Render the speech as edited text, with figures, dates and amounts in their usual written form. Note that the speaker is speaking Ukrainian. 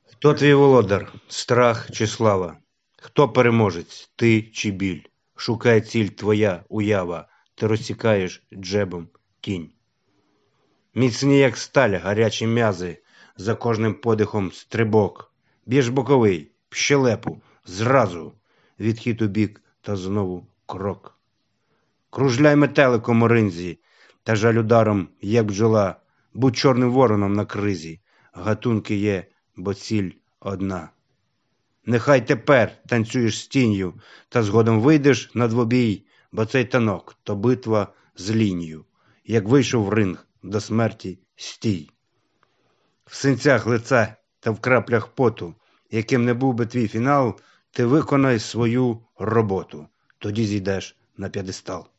Хто твій володар? Страх чи слава? Хто переможець? Ти чи біль? Шукає ціль твоя уява, ти розсікаєш джебом тінь. Міцні, як сталь, гарячі м'язи, за кожним подихом стрибок. Б'єш боковий, в щелепу, зразу, відхід у бік та знову крок. Кружляй метеликом у ринзі, та жаль ударом, як бджола, будь чорним вороном на кризі. Гатунки є, бо ціль одна. Нехай тепер танцюєш з тінню, та згодом вийдеш на двобій, бо цей танок – то битва з лінією. Як вийшов в ринг до смерті – стій. В синцях лиця та в краплях поту, яким не був би твій фінал, ти виконай свою роботу, тоді зійдеш на п'єдестал.